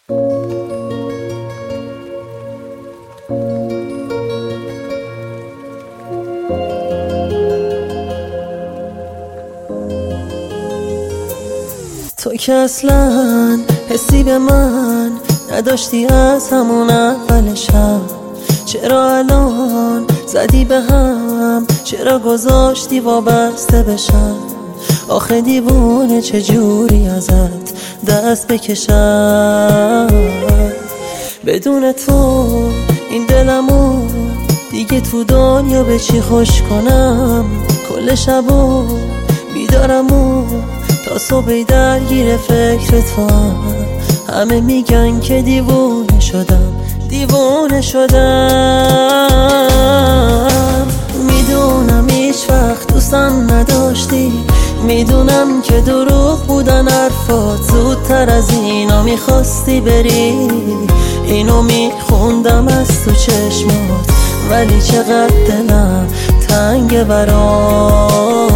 تو که اصلا حسی به من نداشتی از همون اول شب، چرا الان زدی به هم؟ چرا گذاشتی وابسته بشم؟ آخه دیوونه چجوری ازت دست بکشم؟ بدون تو این دلمو دیگه تو دنیا به چی خوش کنم؟ کل شبو بیدارم و تا صبح درگیر فکر تو هم. همه میگن که دیوونه شدم، دیوونه شدم. میدونم هیچ وقت دوستم نداشتی، میدونم که دروغ بودن حرفات، زودتر از اینا میخواستی بری. اینو میخوندم از تو چشمات، ولی چقدر دلم تنگ برات.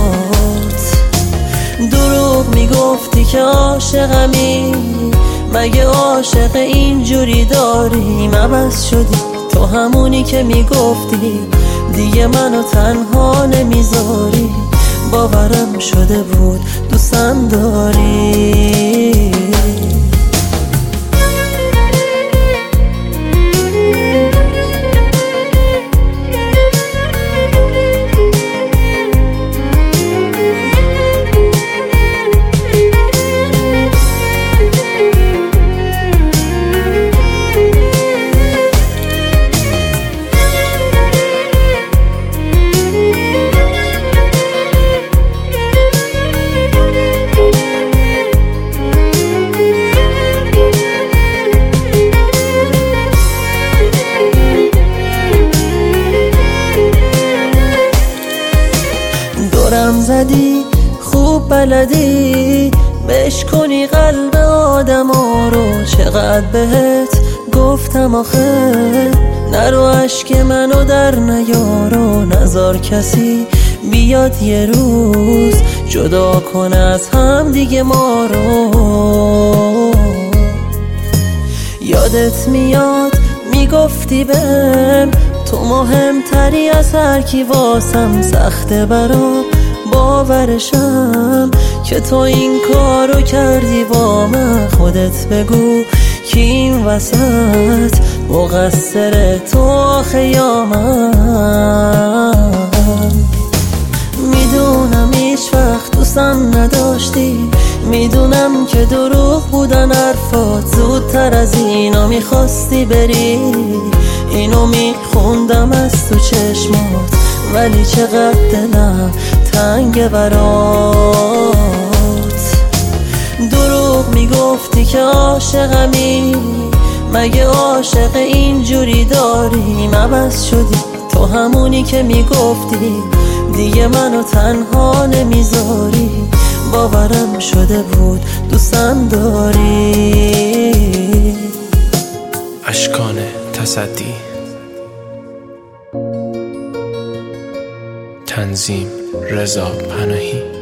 دروغ میگفتی که عاشقمی، مگه عاشق اینجوری داریم؟ عوض شدی تو همونی که میگفتی دیگه منو تنها نمیذاری. باورم شده بود دوستم داری. دورم زدی خوب بلدی بشکنی قلب آدم ها رو. چقدر بهت گفتم آخه نرو اشک منو در نیارو. نذار کسی بیاد یه روز جدا کنه از هم دیگه ما رو. یادت میاد میگفتی بهم تو مهمتری از هر کی، واسم سخته برام باورشم که تو این کارو کردی با من. خودت بگو کی این وسط مقصر، تو آخه یا من؟ میدونم هیچ وقت دوستم نداشتی، میدونم که دروغ بودن حرفات، زودتر از اینا میخواستی بری. اینو میخوندم از تو چشمات، ولی چقدر دلم تنگ برات. دروغ میگفتی که عاشقمی، مگه عاشق اینجوری داریم؟ عوض شدی تو همونی که میگفتی دیگه منو تنها نمیذاری. باورم شده بود دوستم داری. اشکان تصدی، تنظیم رضا پناهی.